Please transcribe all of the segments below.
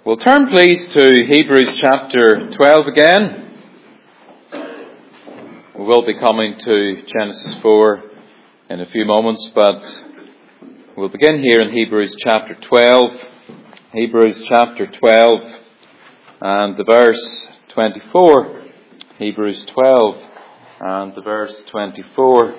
We'll turn please to Hebrews chapter 12 again. We will be coming to Genesis 4 in a few moments, but we'll begin here in Hebrews chapter 12. Hebrews chapter 12 and the verse 24. Hebrews 12 and the verse 24.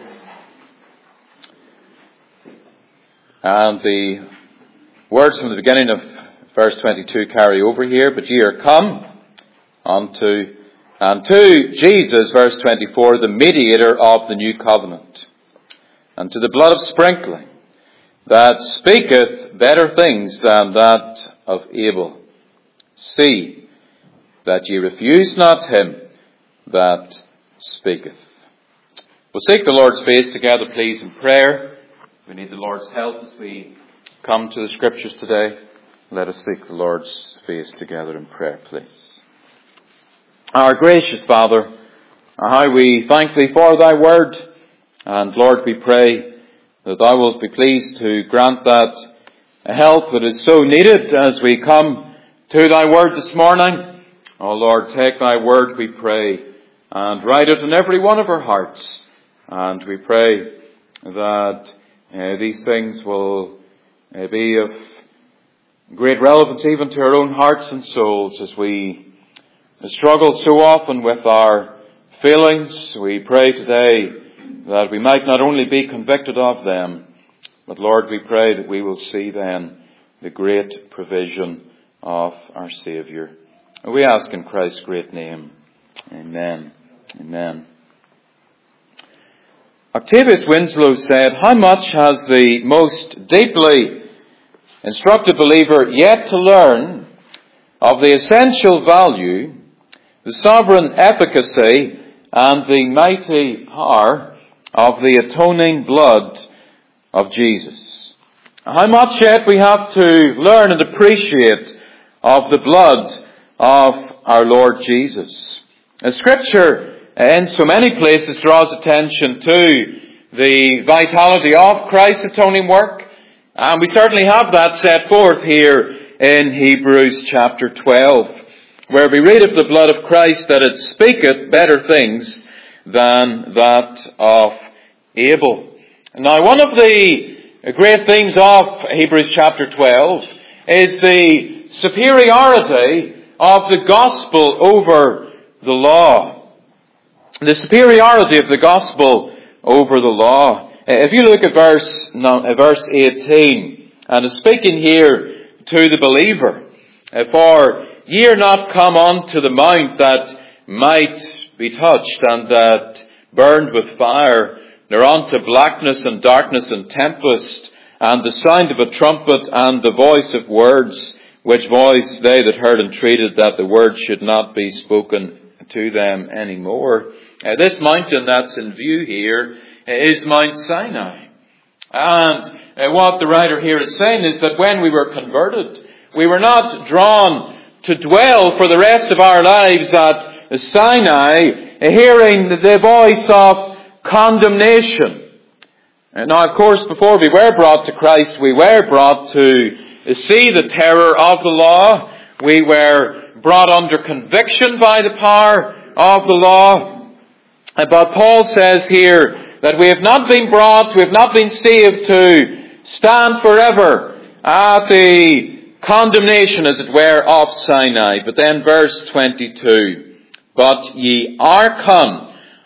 And the words from the beginning of verse 22 carry over here. But ye are come unto Jesus, verse 24, the mediator of the new covenant, and to the blood of sprinkling, that speaketh better things than that of Abel. See that ye refuse not him that speaketh. We'll seek the Lord's face together, please, in prayer. We need the Lord's help as we come to the Scriptures today. Let us seek the Lord's face together in prayer, please. Our gracious Father, how we thank Thee for Thy word. And Lord, we pray that Thou wilt be pleased to grant that help that is so needed as we come to Thy word this morning. Oh Lord, take Thy word, we pray, and write it in every one of our hearts. And we pray that these things will be of great relevance even to our own hearts and souls as we struggle so often with our feelings. We pray today that we might not only be convicted of them, but Lord, we pray that we will see then the great provision of our Saviour. And we ask in Christ's great name. Amen. Amen. Octavius Winslow said, "How much has the most deeply instructed believer yet to learn of the essential value, the sovereign efficacy, and the mighty power of the atoning blood of Jesus." How much yet we have to learn and appreciate of the blood of our Lord Jesus. The Scripture in so many places draws attention to the vitality of Christ's atoning work. And we certainly have that set forth here in Hebrews chapter 12, where we read of the blood of Christ that it speaketh better things than that of Abel. Now, one of the great things of Hebrews chapter 12 is the superiority of the gospel over the law. The superiority of the gospel over the law. If you look at verse 18, and it's speaking here to the believer, "For ye are not come unto the mount that might be touched, and that burned with fire, nor unto blackness and darkness and tempest, and the sound of a trumpet, and the voice of words, which voice they that heard entreated that the word should not be spoken to them any more." This mountain that's in view here is Mount Sinai. And what the writer here is saying is that when we were converted, we were not drawn to dwell for the rest of our lives at Sinai, hearing the voice of condemnation. Now, of course, before we were brought to Christ, we were brought to see the terror of the law. We were brought under conviction by the power of the law. But Paul says here that we have not been saved to stand forever at the condemnation, as it were, of Sinai. But then verse 22, "But ye are come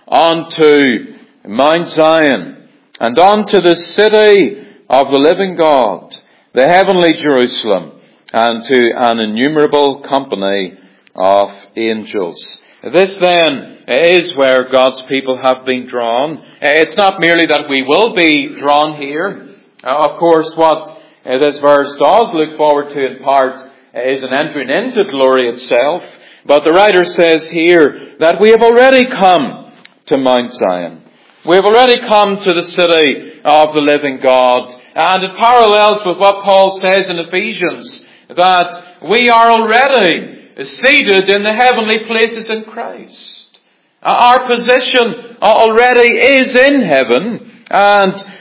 unto Mount Zion, and unto the city of the living God, the heavenly Jerusalem, and to an innumerable company of angels." This then is where God's people have been drawn. It's not merely that we will be drawn here. Of course, what this verse does look forward to in part is an entering into glory itself. But the writer says here that we have already come to Mount Zion. We have already come to the city of the living God. And it parallels with what Paul says in Ephesians, that we are already seated in the heavenly places in Christ. Our position already is in heaven, and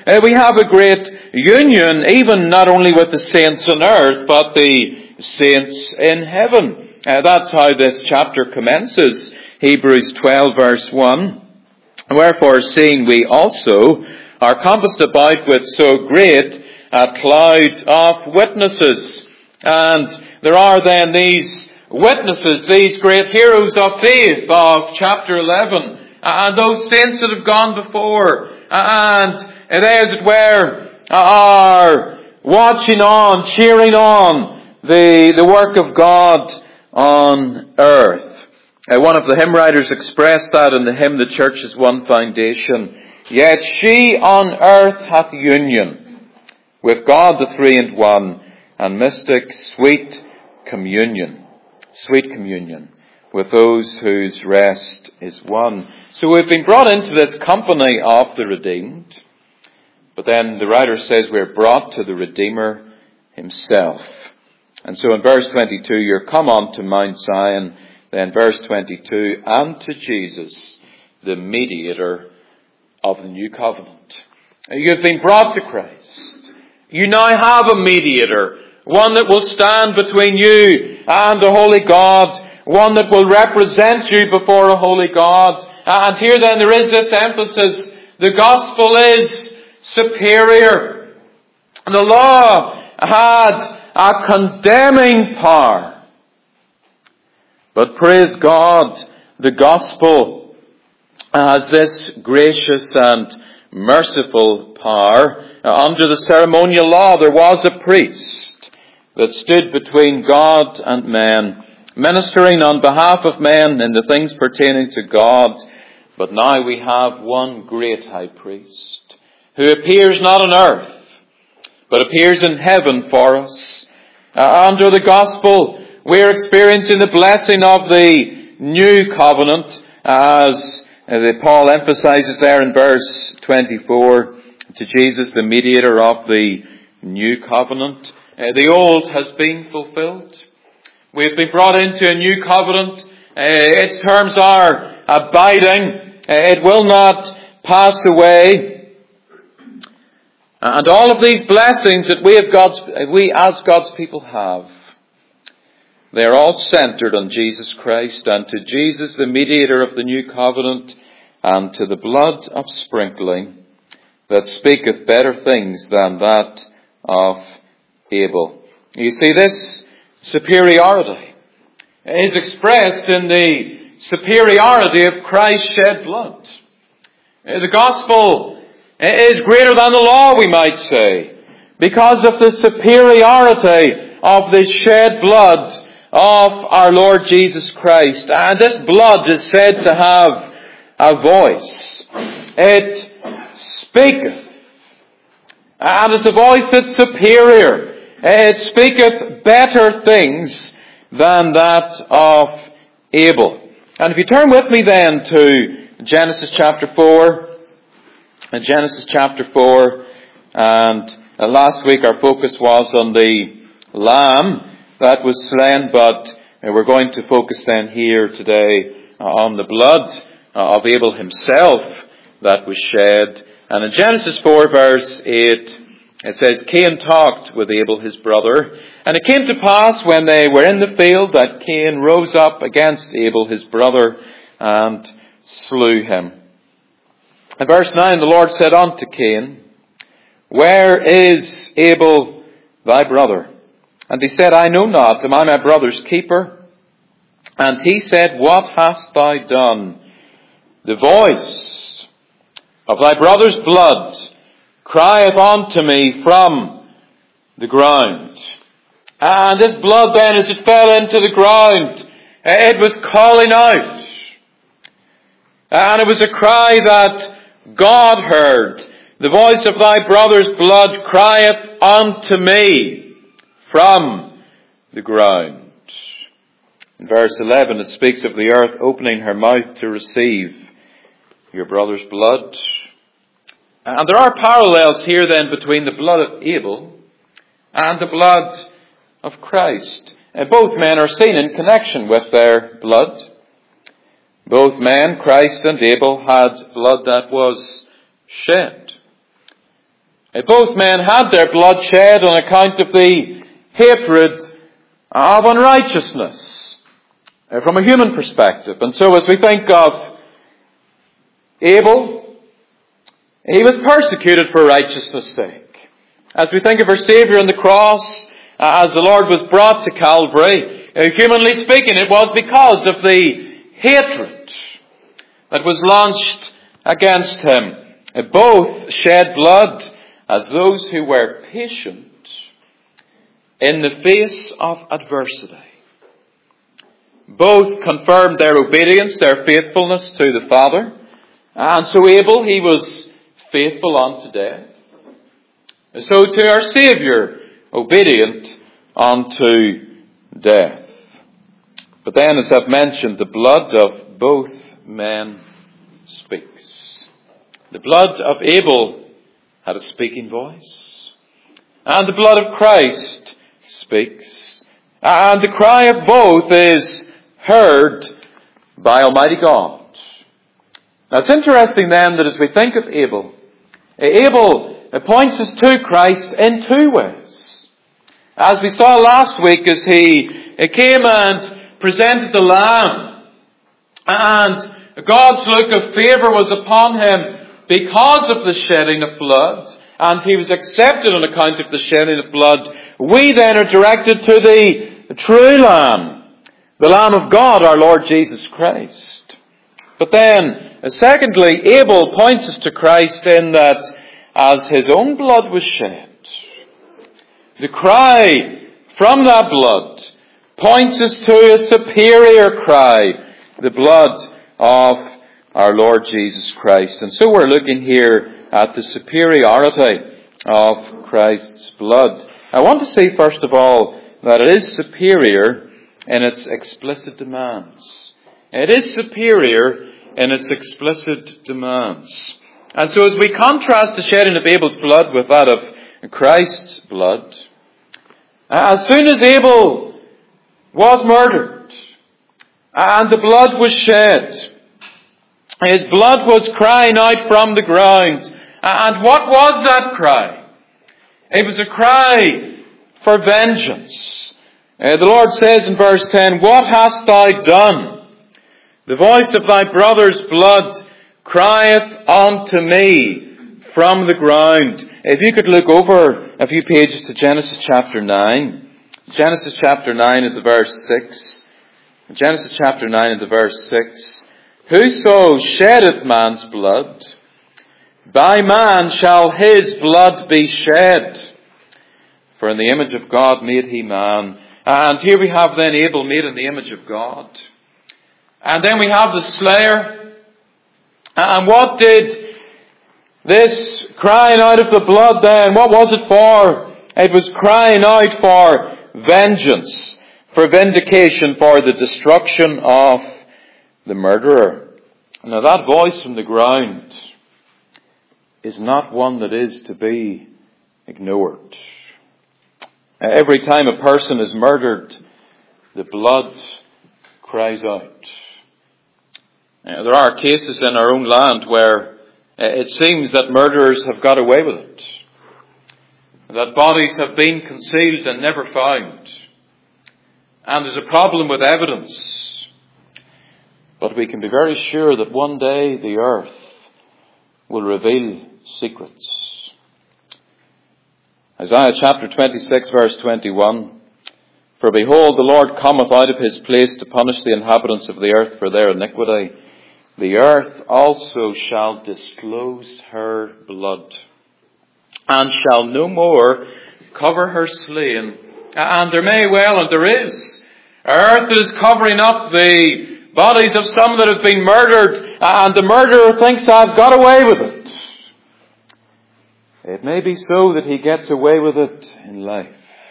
we have a great union, even not only with the saints on earth, but the saints in heaven. That's how this chapter commences. Hebrews 12 verse 1. Wherefore, seeing we also are compassed about with so great a cloud of witnesses. And there are then these witnesses, these great heroes of faith of chapter 11, and those saints that have gone before, and they, as it were, are watching on, cheering on the work of God on earth. One of the hymn writers expressed that in the hymn, "The Church is One Foundation." Yet she on earth hath union with God the Three and One, and mystic sweet communion with those whose rest is won. So we've been brought into this company of the redeemed, but then the writer says we're brought to the Redeemer himself. And so in verse 22, you're come on to Mount Zion. Then verse 22, and to Jesus, the mediator of the new covenant. You've been brought to Christ. You now have a mediator, one that will stand between you and the holy God, one that will represent you before a holy God. And here then there is this emphasis, the gospel is superior. The law had a condemning power. But praise God, the gospel has this gracious and merciful power. Under the ceremonial law, there was a priest that stood between God and men, ministering on behalf of men in the things pertaining to God. But now we have one great high priest who appears not on earth, but appears in heaven for us. Under the gospel, we're experiencing the blessing of the new covenant, as Paul emphasizes there in verse 24, to Jesus, the mediator of the new covenant. The old has been fulfilled. We've been brought into a new covenant. Its terms are abiding. It will not pass away. And all of these blessings that we as God's people have, they are all centered on Jesus Christ, and to Jesus, the mediator of the new covenant, and to the blood of sprinkling that speaketh better things than that of Abel. You see, this superiority is expressed in the superiority of Christ's shed blood. The gospel is greater than the law, we might say, because of the superiority of the shed blood of our Lord Jesus Christ. And this blood is said to have a voice. It speaketh. And it's a voice that's superior. It speaketh better things than that of Abel. And if you turn with me then to Genesis chapter 4. Genesis chapter 4. And last week our focus was on the lamb that was slain, but we're going to focus then here today on the blood of Abel himself that was shed. And in Genesis 4 verse 8, it says, Cain talked with Abel his brother, and it came to pass when they were in the field that Cain rose up against Abel his brother and slew him. In verse 9, the Lord said unto Cain, Where is Abel thy brother? And he said, I know not, am I my brother's keeper? And he said, What hast thou done? The voice of thy brother's blood crieth unto me from the ground. And this blood then, as it fell into the ground, it was calling out. And it was a cry that God heard. The voice of thy brother's blood crieth unto me from the ground. In verse 11 it speaks of the earth opening her mouth to receive your brother's blood. And there are parallels here then between the blood of Abel and the blood of Christ. And both men are seen in connection with their blood. Both men, Christ and Abel, had blood that was shed. Both men had their blood shed on account of the hatred of unrighteousness from a human perspective. And so as we think of Abel, he was persecuted for righteousness' sake. As we think of our Saviour on the cross, as the Lord was brought to Calvary, humanly speaking, it was because of the hatred that was launched against him. Both shed blood as those who were patient in the face of adversity. Both confirmed their obedience, their faithfulness to the Father. And so Abel, he was faithful unto death. So to our Saviour, obedient unto death. But then, as I've mentioned, the blood of both men speaks. The blood of Abel had a speaking voice. And the blood of Christ speaks. And the cry of both is heard by Almighty God. Now it's interesting then that as we think of Abel, Abel points us to Christ in two ways. As we saw last week as he came and presented the lamb, and God's look of favour was upon him because of the shedding of blood, and he was accepted on account of the shedding of blood. We then are directed to the true Lamb, the Lamb of God, our Lord Jesus Christ. But then, secondly, Abel points us to Christ in that as his own blood was shed, the cry from that blood points us to a superior cry, the blood of our Lord Jesus Christ. And so we're looking here at the superiority of Christ's blood. I want to say first of all that it is superior in its explicit demands. It is superior in its explicit demands. And so as we contrast the shedding of Abel's blood with that of Christ's blood, as soon as Abel was murdered and the blood was shed, his blood was crying out from the ground. And what was that cry? It was a cry for vengeance. The Lord says in verse 10, "What hast thou done? The voice of thy brother's blood crieth unto me from the ground." If you could look over a few pages to Genesis chapter 9. Genesis chapter 9 at the verse 6. Genesis chapter 9 at the verse 6. "Whoso sheddeth man's blood, by man shall his blood be shed. For in the image of God made he man." And here we have then Abel made in the image of God. And then we have the slayer. And what did this crying out of the blood then, what was it for? It was crying out for vengeance, for vindication, for the destruction of the murderer. Now that voice from the ground is not one that is to be ignored. Every time a person is murdered, the blood cries out. There are cases in our own land where it seems that murderers have got away with it, that bodies have been concealed and never found, and there's a problem with evidence. But we can be very sure that one day the earth will reveal secrets. Isaiah chapter 26 verse 21, "For behold, the Lord cometh out of his place to punish the inhabitants of the earth for their iniquity. The earth also shall disclose her blood, and shall no more cover her slain." And there may well, and there is, earth is covering up the bodies of some that have been murdered, and the murderer thinks, "I've got away with it." It may be so that he gets away with it in life.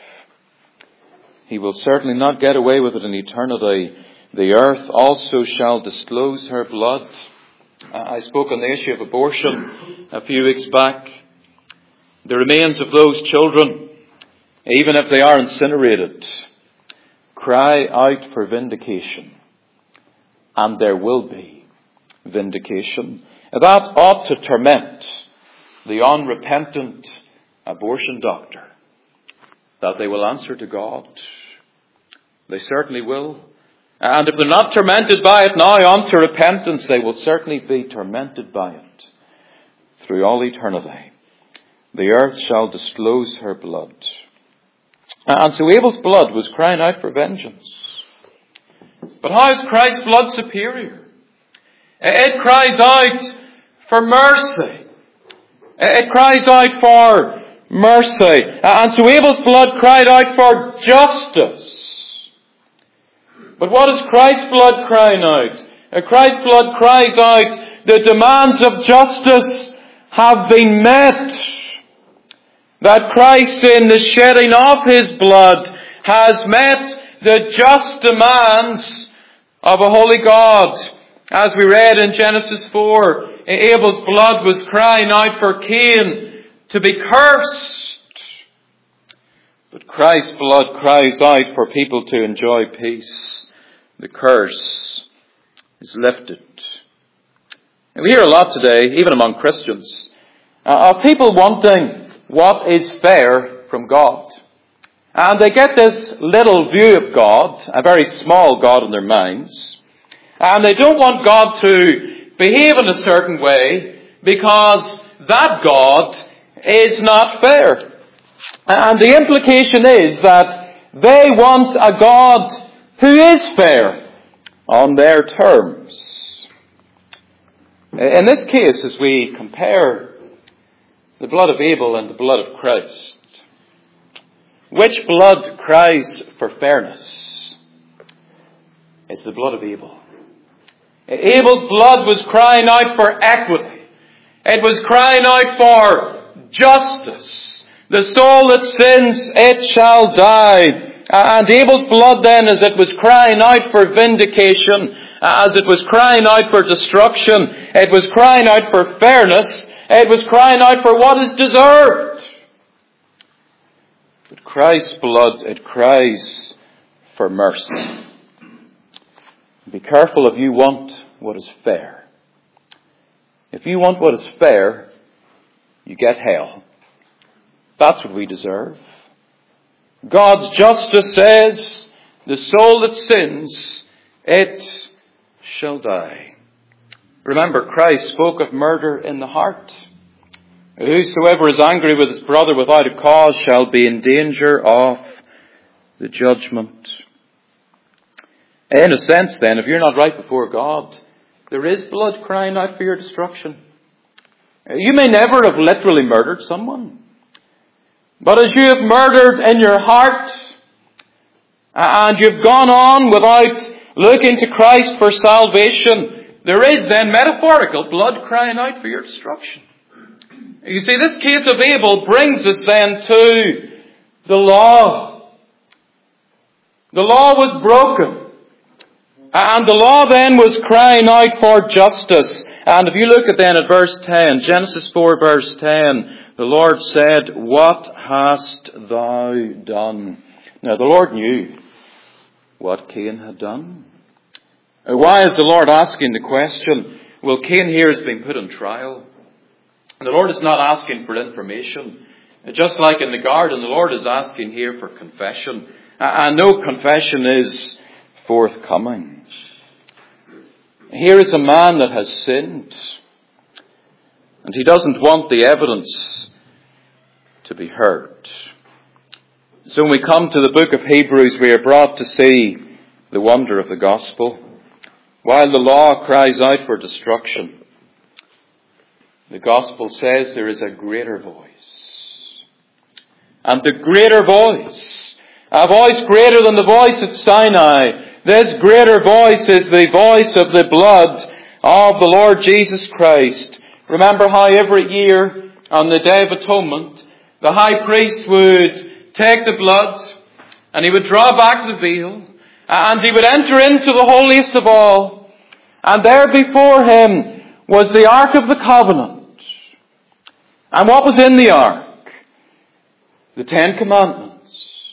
He will certainly not get away with it in eternity. The earth also shall disclose her blood. I spoke on the issue of abortion a few weeks back. The remains of those children, even if they are incinerated, cry out for vindication. And there will be vindication. That ought to torment the unrepentant abortion doctor, that they will answer to God. They certainly will. And if they're not tormented by it now unto repentance, they will certainly be tormented by it through all eternity. The earth shall disclose her blood. And so Abel's blood was crying out for vengeance. But how is Christ's blood superior? It cries out for mercy. It cries out for mercy. And so Abel's blood cried out for justice. But what is Christ's blood crying out? Christ's blood cries out, the demands of justice have been met. That Christ, in the shedding of His blood, has met the just demands of a holy God. As we read in Genesis 4, Abel's blood was crying out for Cain to be cursed. But Christ's blood cries out for people to enjoy peace. The curse is lifted. And we hear a lot today, even among Christians, of people wanting what is fair from God. And they get this little view of God, a very small God in their minds. And they don't want God to behave in a certain way because that God is not fair. And the implication is that they want a God who is fair on their terms. In this case, as we compare the blood of Abel and the blood of Christ, which blood cries for fairness? It's the blood of Abel. Abel's blood was crying out for equity. It was crying out for justice. The soul that sins, it shall die. And Abel's blood then, as it was crying out for vindication, as it was crying out for destruction, it was crying out for fairness, it was crying out for what is deserved. But Christ's blood, it cries for mercy. Be careful if you want what is fair. If you want what is fair, you get hell. That's what we deserve. God's justice says, the soul that sins, it shall die. Remember, Christ spoke of murder in the heart. Whosoever is angry with his brother without a cause shall be in danger of the judgment. In a sense then, if you're not right before God, there is blood crying out for your destruction. You may never have literally murdered someone. But as you have murdered in your heart, and you've gone on without looking to Christ for salvation, there is then metaphorical blood crying out for your destruction. You see, this case of Abel brings us then to the law. The law was broken. And the law then was crying out for justice. And if you look at verse 10, Genesis 4 verse 10, the Lord said, "What hast thou done?" Now the Lord knew what Cain had done. Why is the Lord asking the question? Well, Cain here has been put on trial. The Lord is not asking for information. Just like in the garden, the Lord is asking here for confession. And no confession is forthcoming. Here is a man that has sinned. And he doesn't want the evidence to be heard. So when we come to the book of Hebrews, we are brought to see the wonder of the gospel. While the law cries out for destruction, the gospel says there is a greater voice. And the greater voice, a voice greater than the voice at Sinai, this greater voice is the voice of the blood of the Lord Jesus Christ. Remember how every year on the Day of Atonement, the high priest would take the blood and he would draw back the veil and he would enter into the holiest of all. And there before him was the Ark of the Covenant. And what was in the Ark? The 10 Commandments.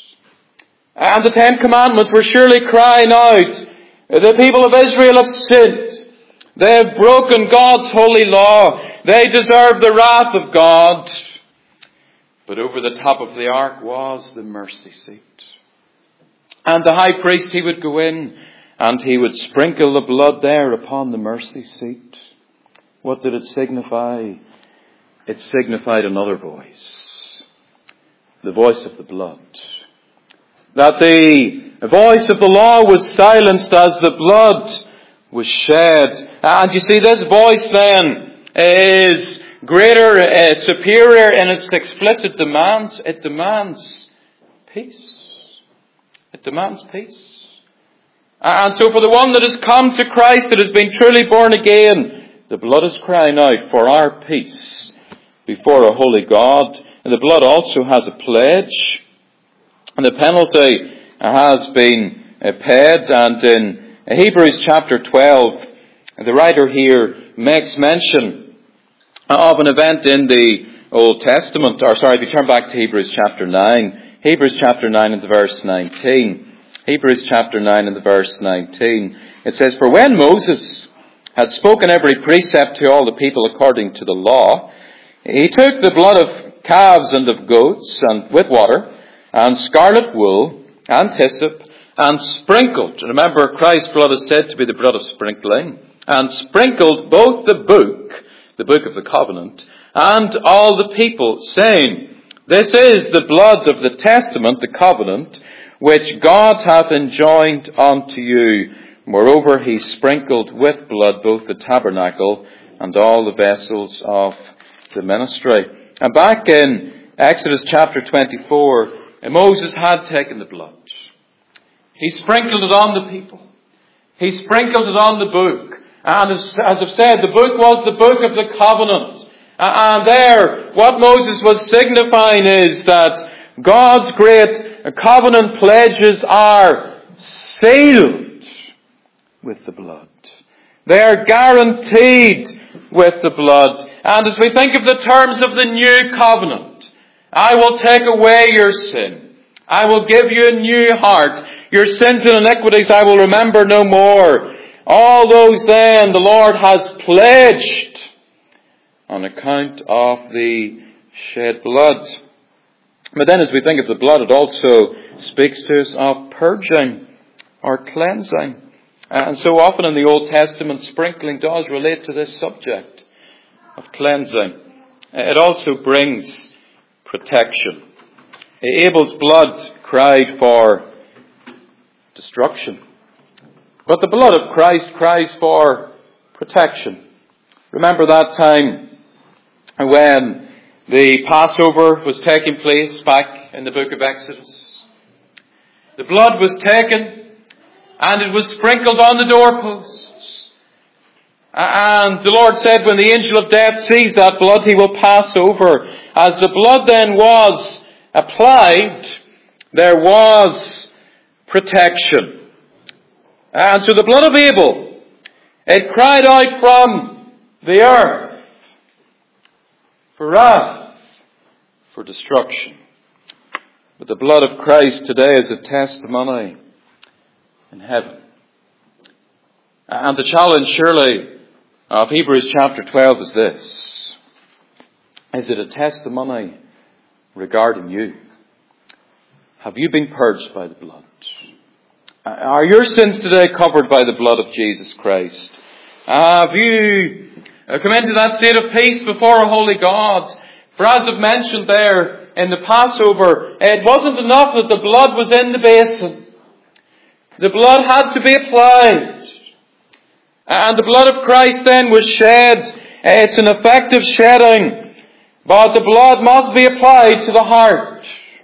And the 10 Commandments were surely crying out, the people of Israel have sinned. They have broken God's holy law. They deserve the wrath of God. But over the top of the ark was the mercy seat. And the high priest, he would go in and he would sprinkle the blood there upon the mercy seat. What did it signify? It signified another voice. The voice of the blood. That the voice of the law was silenced as the blood was shed. And you see, this voice then is greater, superior in its explicit demands. It demands peace. It demands peace. And so for the one that has come to Christ, that has been truly born again, the blood is crying out for our peace before a holy God. And the blood also has a pledge. And the penalty has been paid. And in Hebrews chapter 12, the writer here makes mention of an event in the Old Testament. If you turn back to Hebrews chapter 9. Hebrews chapter 9 and the verse 19. Hebrews chapter 9 and the verse 19. It says, "For when Moses had spoken every precept to all the people according to the law, he took the blood of calves and of goats and with water, and scarlet wool, and hyssop, and sprinkled." Remember, Christ's blood is said to be the blood of sprinkling. "And sprinkled both the book of the covenant, and all the people, saying, This is the blood of the testament, the covenant, which God hath enjoined unto you. Moreover, he sprinkled with blood both the tabernacle and all the vessels of the ministry." And back in Exodus chapter 24, Moses had taken the blood. He sprinkled it on the people. He sprinkled it on the book. And as I've said, the book was the book of the covenant. And there, what Moses was signifying is that God's great covenant pledges are sealed with the blood. They are guaranteed with the blood. And as we think of the terms of the new covenant, I will take away your sin. I will give you a new heart. Your sins and iniquities I will remember no more. All those then the Lord has pledged on account of the shed blood. But then as we think of the blood, it also speaks to us of purging or cleansing. And so often in the Old Testament, sprinkling does relate to this subject of cleansing. It also brings protection. Abel's blood cried for destruction, but the blood of Christ cries for protection. Remember that time when the Passover was taking place back in the book of Exodus. The blood was taken and it was sprinkled on the doorposts. And the Lord said, when the angel of death sees that blood, he will pass over. As the blood then was applied, there was protection. And so the blood of Abel, it cried out from the earth for wrath, for destruction. But the blood of Christ today is a testimony in heaven. And the challenge surely of Hebrews chapter 12 is this. Is it a testimony regarding you? Have you been purged by the blood? Are your sins today covered by the blood of Jesus Christ? Have you come into that state of peace before a holy God? For as I've mentioned there in the Passover, it wasn't enough that the blood was in the basin. The blood had to be applied. And the blood of Christ then was shed. It's an effective shedding. But the blood must be applied to the heart.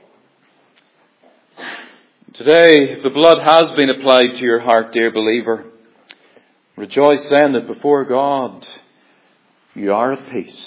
Today, if the blood has been applied to your heart, dear believer, rejoice then that before God you are at peace.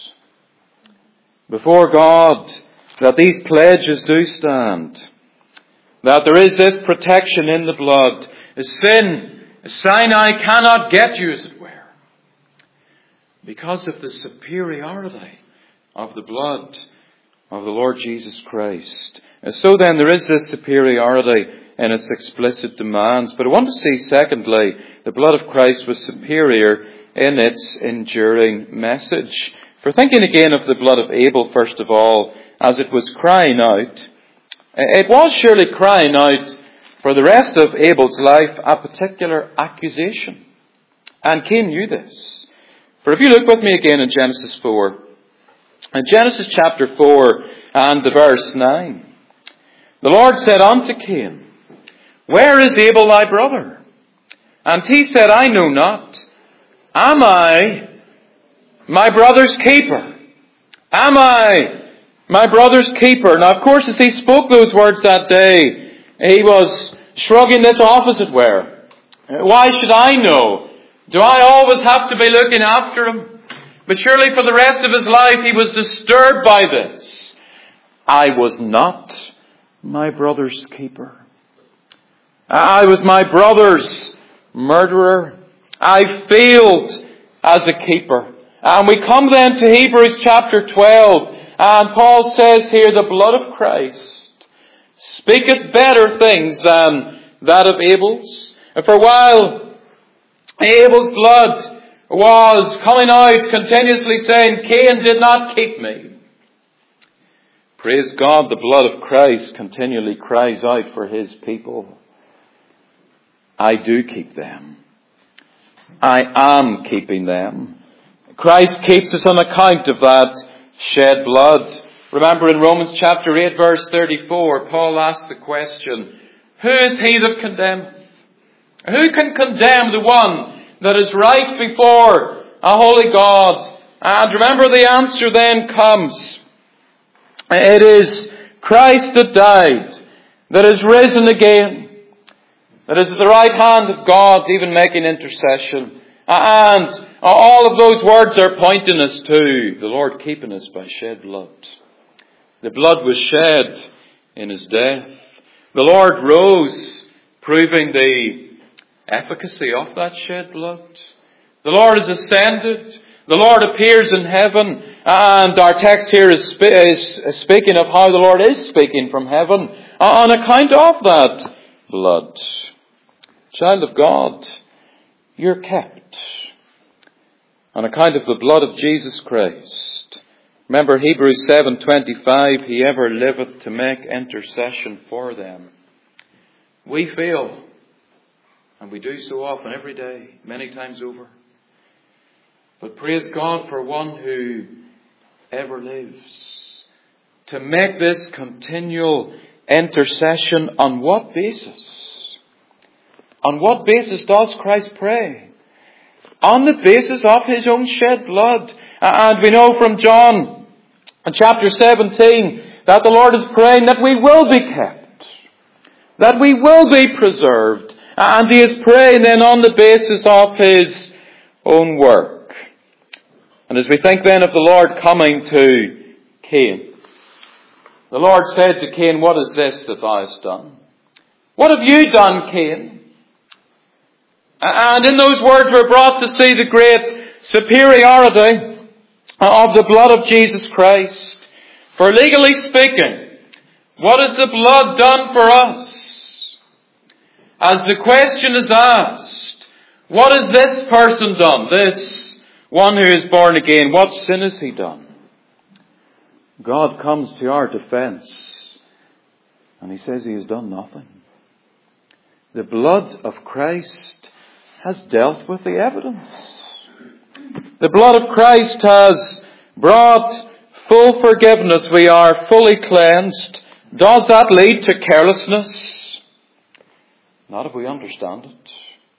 Before God, that these pledges do stand. That there is this protection in the blood. Sin, Sinai cannot get you, as it were, because of the superiority of the blood of the Lord Jesus Christ. And so then there is this superiority in its explicit demands. But I want to see, secondly, the blood of Christ was superior in its enduring message. For thinking again of the blood of Abel, first of all, as it was crying out, it was surely crying out for the rest of Abel's life a particular accusation. And Cain knew this. For if you look with me again in Genesis 4, in Genesis chapter 4 and the verse 9, the Lord said unto Cain, Where is Abel thy brother? And he said, I know not. Am I my brother's keeper? Am I my brother's keeper? Now, of course, as he spoke those words that day, he was shrugging this off, as it were. Why should I know? Do I always have to be looking after him? But surely for the rest of his life he was disturbed by this. I was not my brother's keeper. I was my brother's murderer. I failed as a keeper. And we come then to Hebrews chapter 12. And Paul says here, the blood of Christ speaketh better things than that of Abel's. And for while Abel's blood was coming out continuously saying, Cain did not keep me, praise God, the blood of Christ continually cries out for his people. I do keep them. I am keeping them. Christ keeps us on account of that shed blood. Remember in Romans chapter 8 verse 34, Paul asked the question, who is he that condemneth? Who can condemn the one that is right before a holy God? And remember the answer then comes. It is Christ that died, that is risen again, that is at the right hand of God, even making intercession. And all of those words are pointing us to the Lord keeping us by shed blood. The blood was shed in his death. The Lord rose, proving the efficacy of that shed blood. The Lord is ascended. The Lord appears in heaven. And our text here is speaking of how the Lord is speaking from heaven on account of that blood. Child of God, you're kept on account of the blood of Jesus Christ. Remember Hebrews 7:25, He ever liveth to make intercession for them. We fail, and we do so often every day, many times over. But praise God for one who ever lives to make this continual intercession. On what basis? On what basis does Christ pray? On the basis of His own shed blood. And we know from John chapter 17 that the Lord is praying that we will be kept, that we will be preserved. And He is praying then on the basis of His own work. And as we think then of the Lord coming to Cain, the Lord said to Cain, what is this that thou hast done? What have you done, Cain? And in those words we're brought to see the great superiority of the blood of Jesus Christ. For legally speaking, what has the blood done for us? As the question is asked, what has this person done? This one who is born again, what sin has he done? God comes to our defense and He says He has done nothing. The blood of Christ has dealt with the evidence. The blood of Christ has brought full forgiveness. We are fully cleansed. Does that lead to carelessness? Not if we understand it.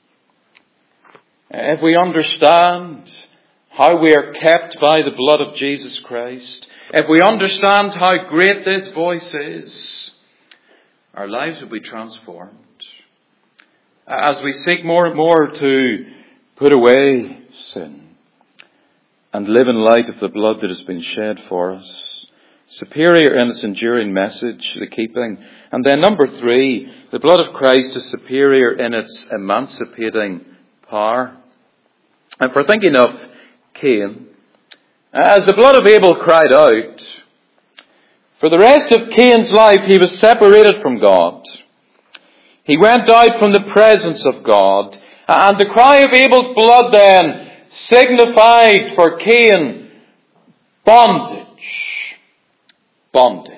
If we understand how we are kept by the blood of Jesus Christ, if we understand how great this voice is, our lives will be transformed. As we seek more and more to put away sin and live in light of the blood that has been shed for us. Superior in its enduring message, the keeping. And then number 3, the blood of Christ is superior in its emancipating power. And for thinking of Cain, as the blood of Abel cried out, for the rest of Cain's life he was separated from God. He went out from the presence of God. And the cry of Abel's blood then signified for Cain bondage. bondage.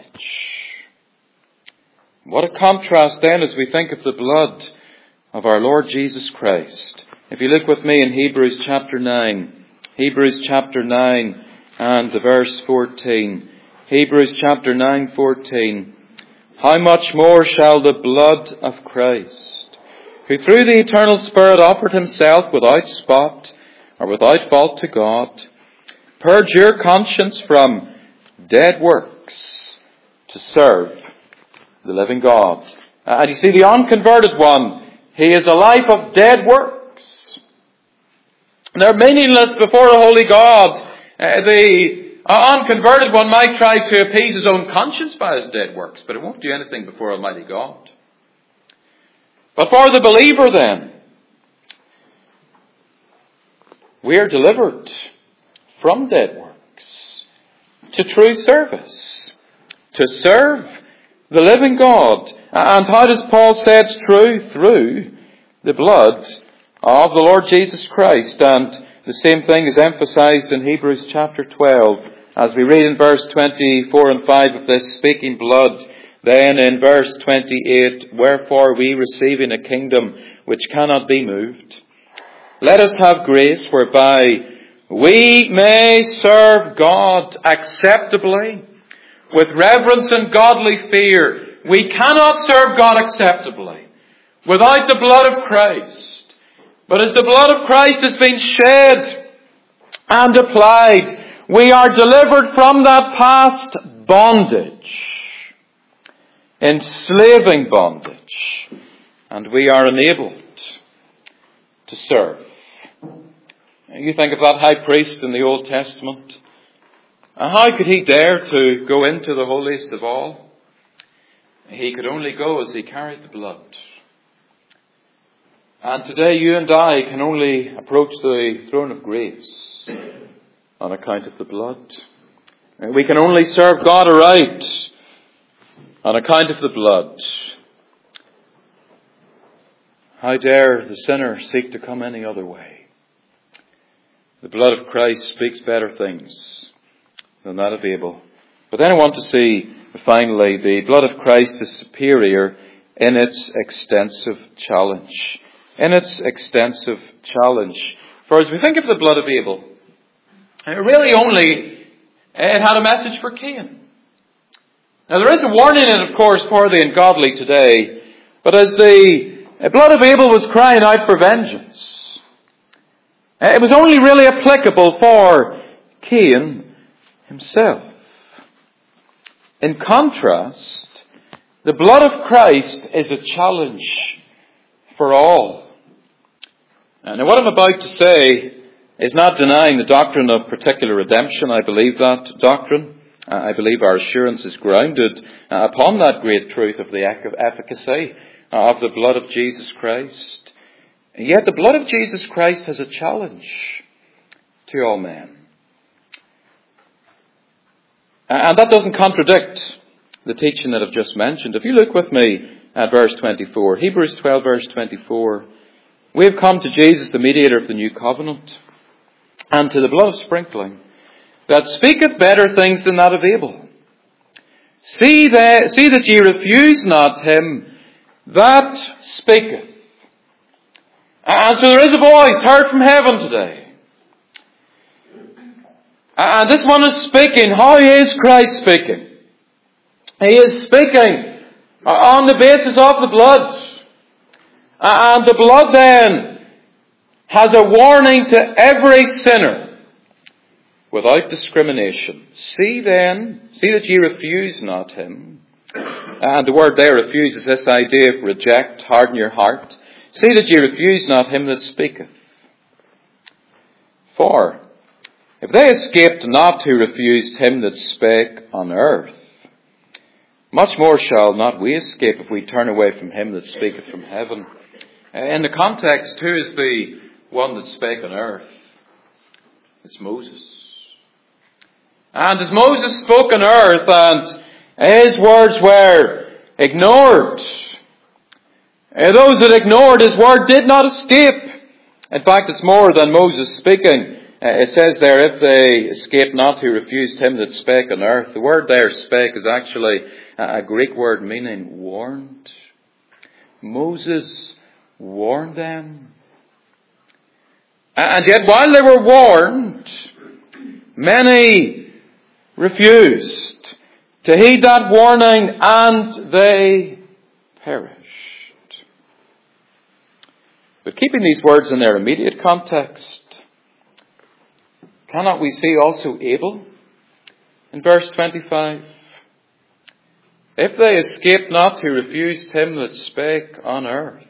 What a contrast then as we think of the blood of our Lord Jesus Christ. If you look with me in Hebrews chapter 9. Hebrews chapter 9 and the verse 14. Hebrews chapter 9:14. How much more shall the blood of Christ, who through the eternal Spirit offered himself without spot or without fault to God, purge your conscience from dead works to serve the living God. And you see, the unconverted one, he is a life of dead works. They're meaningless before a holy God. The unconverted one might try to appease his own conscience by his dead works, but it won't do anything before Almighty God. But for the believer then, we are delivered from dead works to true service, to serve the living God. And how does Paul say it's true? Through the blood of the Lord Jesus Christ. And the same thing is emphasized in Hebrews chapter 12. As we read in verse 24 and 5 of this speaking blood, then in verse 28, wherefore we receiving a kingdom which cannot be moved, let us have grace whereby we may serve God acceptably, with reverence and godly fear. We cannot serve God acceptably without the blood of Christ. But as the blood of Christ has been shed and applied, we are delivered from that past bondage, enslaving bondage, and we are enabled to serve. You think of that high priest in the Old Testament. How could he dare to go into the holiest of all? He could only go as he carried the blood. And today you and I can only approach the throne of grace on account of the blood. We can only serve God aright on account of the blood. How dare the sinner seek to come any other way? The blood of Christ speaks better things than that of Abel. But then I want to see, finally, the blood of Christ is superior in its extensive challenge. In its extensive challenge. For as we think of the blood of Abel, it had a message for Cain. Now there is a warning in it, of course, for the ungodly today. But as the blood of Abel was crying out for vengeance, it was only really applicable for Cain himself. In contrast, the blood of Christ is a challenge for all. Now what I'm about to say is not denying the doctrine of particular redemption. I believe that doctrine. I believe our assurance is grounded upon that great truth of the efficacy of the blood of Jesus Christ. And yet the blood of Jesus Christ has a challenge to all men. And that doesn't contradict the teaching that I've just mentioned. If you look with me at verse 24, Hebrews 12 verse 24, we have come to Jesus, the mediator of the new covenant, and to the blood of sprinkling, that speaketh better things than that of Abel. See that ye refuse not him that speaketh. And so there is a voice heard from heaven today. And this one is speaking. How is Christ speaking? He is speaking on the basis of the blood. And the blood then has a warning to every sinner without discrimination. See that ye refuse not him. And the word there, refuse, is this idea of reject, harden your heart. See that ye refuse not him that speaketh. For if they escaped not who refused him that spake on earth, much more shall not we escape if we turn away from him that speaketh from heaven. In the context, who is the one that spake on earth? It's Moses. And as Moses spoke on earth and his words were ignored, those that ignored his word did not escape. In fact, it's more than Moses speaking. It says there, if they escape not who refused him that spake on earth. The word there, spake, is actually a Greek word meaning warned. Moses warned them. And yet while they were warned, many refused to heed that warning, and they perished. But keeping these words in their immediate context, cannot we see also Abel in verse 25? If they escaped not who refused him that spake on earth.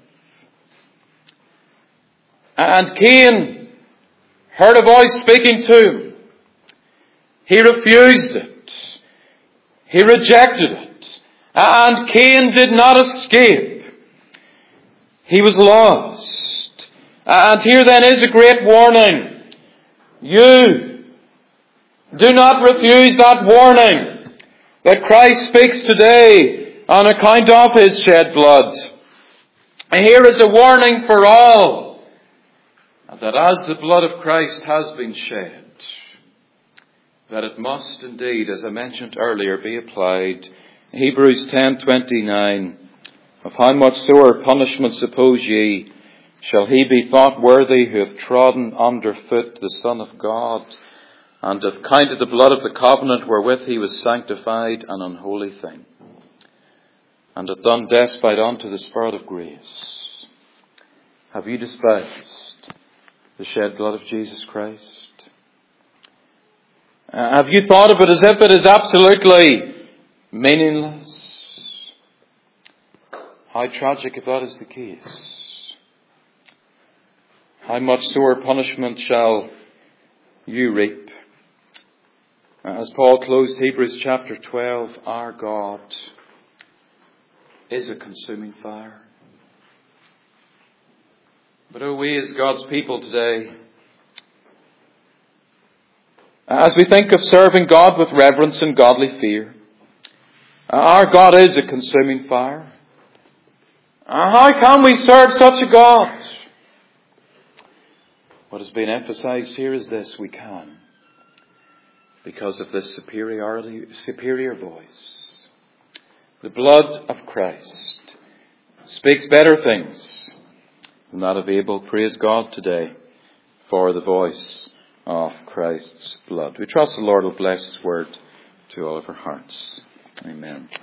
And Cain heard a voice speaking to him. He refused it. He rejected it. And Cain did not escape. He was lost. And here then is a great warning. You do not refuse that warning that Christ speaks today on account of his shed blood. And here is a warning for all, that as the blood of Christ has been shed, that it must indeed, as I mentioned earlier, be applied. Hebrews 10:29, of how much sorer punishment suppose ye shall he be thought worthy who hath trodden under foot the Son of God, and hath counted the blood of the covenant wherewith he was sanctified an unholy thing, and hath done despite unto the Spirit of grace. Have you despised the shed blood of Jesus Christ? Have you thought of it as if it is absolutely meaningless? How tragic if that is the case. How much sorer punishment shall you reap? As Paul closed Hebrews chapter 12, our God is a consuming fire. But oh, we as God's people today, as we think of serving God with reverence and godly fear, our God is a consuming fire. How can we serve such a God? What has been emphasized here is this: we can, because of this superior voice. The blood of Christ speaks better things than that of Abel. Praise God today for the voice of Christ's blood. We trust the Lord will bless his word to all of our hearts. Amen.